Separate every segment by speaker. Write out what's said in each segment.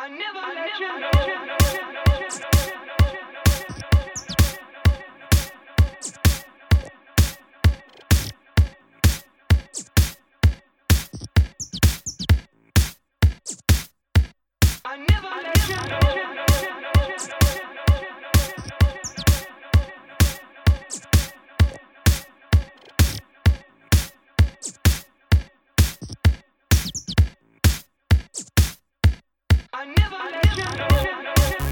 Speaker 1: never let you know. I never let you know. I never let you know.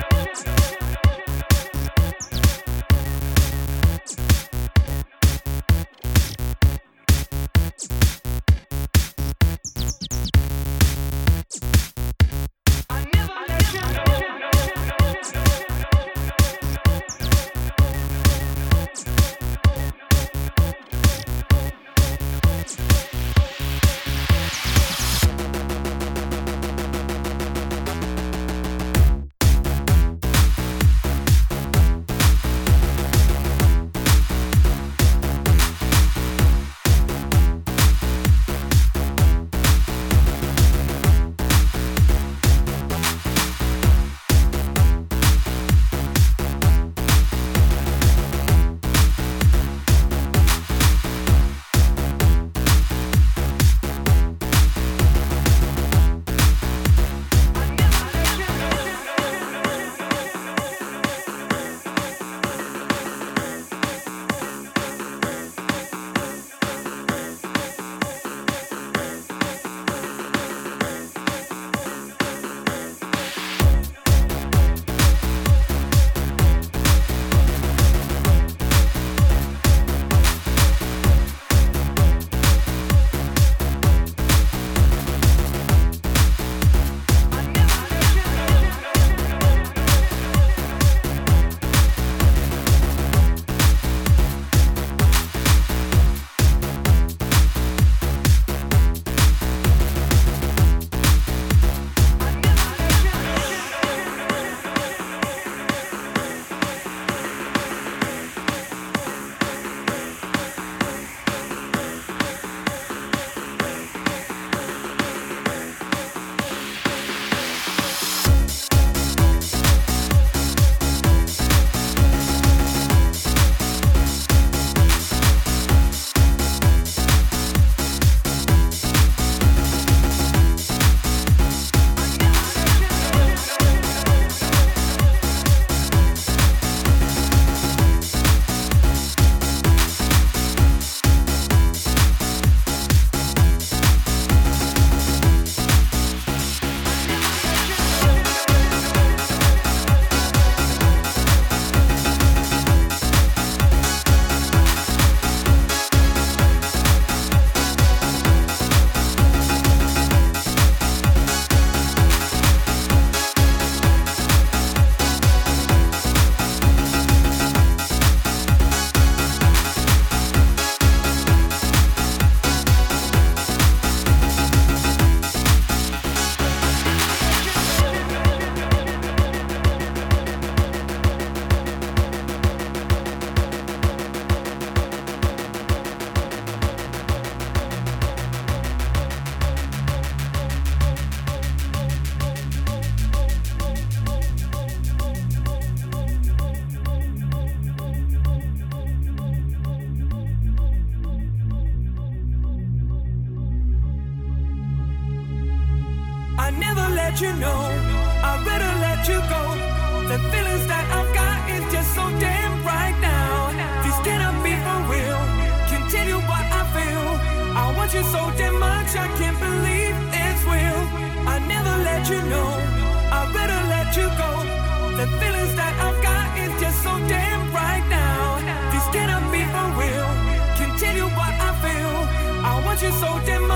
Speaker 1: I never let you know, I'd rather let you go. The feelings that I've got is just so damn right now. This cannot be for real, can't tell you what I feel. I want you so damn much, I can't believe it's real. I never let you know, I'd rather let you go. The feelings that I've got is just so damn right now. This cannot be for real, can't tell you what I feel. I want you so damn